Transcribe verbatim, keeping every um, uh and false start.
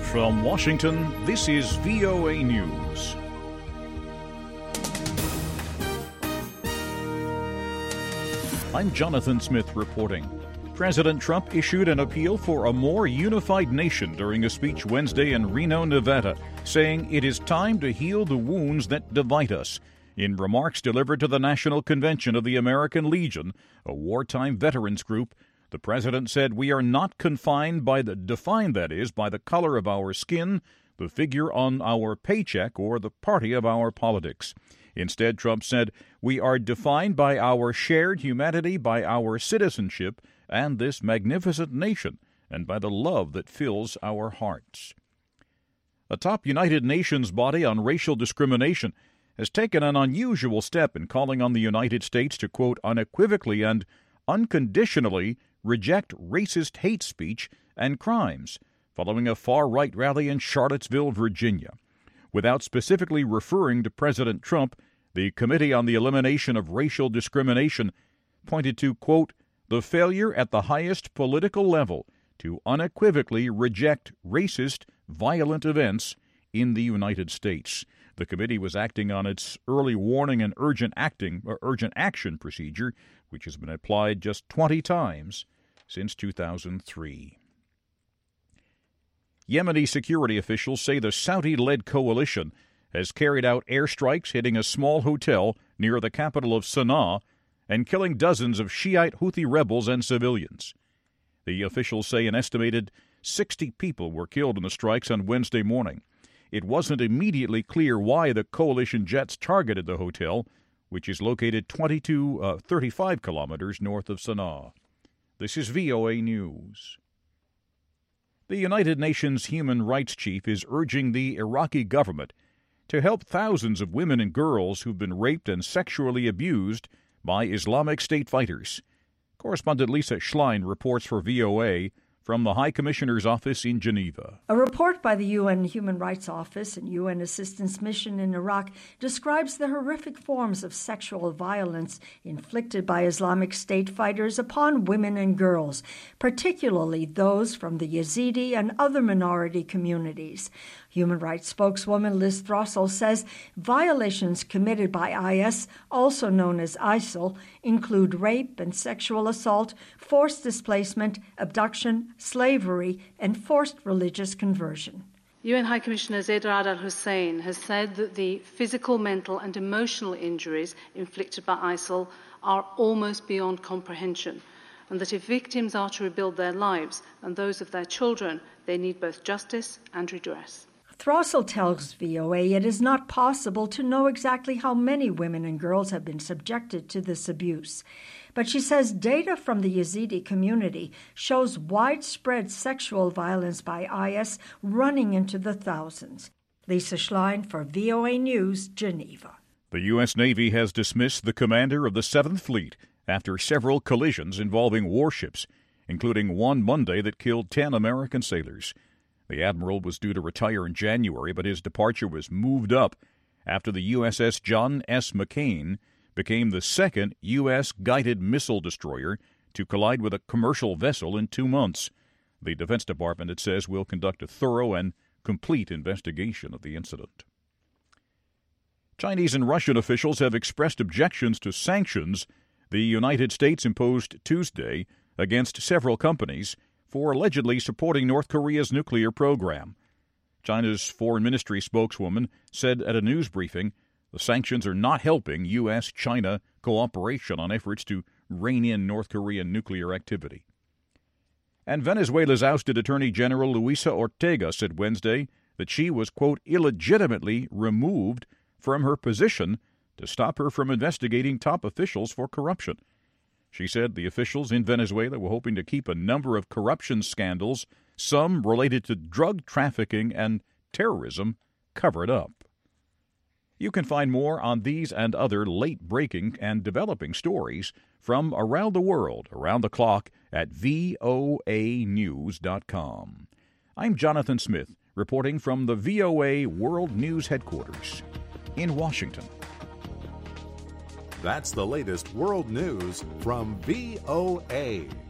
From Washington, this is V O A News. I'm Jonathan Smith reporting. President Trump issued an appeal for a more unified nation during a speech Wednesday in Reno, Nevada, saying it is time to heal the wounds that divide us. In remarks delivered to the National Convention of the American Legion, a wartime veterans group, the president said we are not confined by the, defined that is, by the color of our skin, the figure on our paycheck, or the party of our politics. Instead, Trump said, we are defined by our shared humanity, by our citizenship, and this magnificent nation, and by the love that fills our hearts. A top United Nations body on racial discrimination has taken an unusual step in calling on the United States to, quote, unequivocally and unconditionally reject racist hate speech and crimes, following a far-right rally in Charlottesville, Virginia. Without specifically referring to President Trump, the Committee on the Elimination of Racial Discrimination pointed to, quote, the failure at the highest political level to unequivocally reject racist, violent events in the United States. The committee was acting on its early warning and urgent acting or urgent action procedure, which has been applied just twenty times since two thousand three. Yemeni security officials say the Saudi-led coalition has carried out airstrikes hitting a small hotel near the capital of Sana'a and killing dozens of Shiite Houthi rebels and civilians. The officials say an estimated sixty people were killed in the strikes on Wednesday morning. It wasn't immediately clear why the coalition jets targeted the hotel, which is located twenty-two, uh, thirty-five kilometers north of Sana'a. This is V O A News. The United Nations Human Rights Chief is urging the Iraqi government to help thousands of women and girls who've been raped and sexually abused by Islamic State fighters. Correspondent Lisa Schlein reports for V O A from the High Commissioner's office in Geneva. A report by the U N Human Rights Office and U N Assistance Mission in Iraq describes the horrific forms of sexual violence inflicted by Islamic State fighters upon women and girls, particularly those from the Yazidi and other minority communities. Human rights spokeswoman Liz Throssell says violations committed by I S, also known as ISIL, include rape and sexual assault, forced displacement, abduction, slavery, and forced religious conversion. U N High Commissioner Zeid Ra'ad Al Hussein has said that the physical, mental and emotional injuries inflicted by ISIL are almost beyond comprehension, and that if victims are to rebuild their lives and those of their children, they need both justice and redress. Throssell tells V O A it is not possible to know exactly how many women and girls have been subjected to this abuse. But she says data from the Yazidi community shows widespread sexual violence by I S running into the thousands. Lisa Schlein for V O A News, Geneva. The U S Navy has dismissed the commander of the Seventh Fleet after several collisions involving warships, including one Monday that killed ten American sailors. The admiral was due to retire in January, but his departure was moved up after the U S S John S. McCain became the second U S guided missile destroyer to collide with a commercial vessel in two months. The Defense Department, it says, will conduct a thorough and complete investigation of the incident. Chinese and Russian officials have expressed objections to sanctions the United States imposed Tuesday against several companies for allegedly supporting North Korea's nuclear program. China's foreign ministry spokeswoman said at a news briefing the sanctions are not helping U S China cooperation on efforts to rein in North Korean nuclear activity. And Venezuela's ousted Attorney General Luisa Ortega said Wednesday that she was, quote, illegitimately removed from her position to stop her from investigating top officials for corruption. She said the officials in Venezuela were hoping to keep a number of corruption scandals, some related to drug trafficking and terrorism, covered up. You can find more on these and other late-breaking and developing stories from around the world, around the clock, at V O A news dot com. I'm Jonathan Smith, reporting from the V O A World News Headquarters in Washington. That's the latest world news from V O A.